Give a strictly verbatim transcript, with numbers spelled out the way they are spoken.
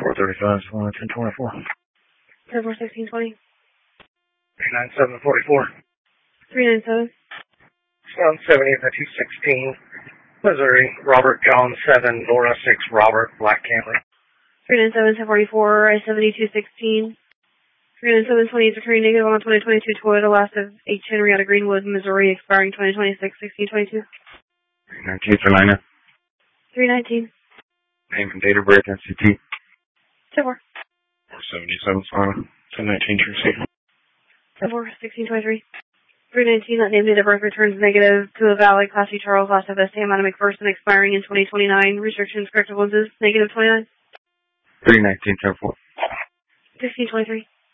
four thirty-five, ten twenty-four. ten four sixteen twenty. three nine seven forty-four. three nine seven. one seventy, two sixteen. Missouri, Robert John seven, Laura six, Robert, Black Camry. three nine seven, ten forty-four, I seventy two sixteen. three nine seven twenty-eight, returning negative on twenty twenty-two Toyota, last of H. Henrietta Greenwood, Missouri, expiring twenty twenty-six, sixteen twenty-two. three nineteen for Nina. three nineteen. Name and date of birth, N C T. ten four. four seventy-seven, Sana. ten nineteen, True Safe. ten four, sixteen twenty-three. three nineteen, that name date of birth returns negative to a valid Class C Charles, last of S. Sam Adam McPherson, expiring in twenty twenty-nine. Restrictions, corrective lenses, negative twenty-nine. three nineteen, ten four. fifteen twenty-three.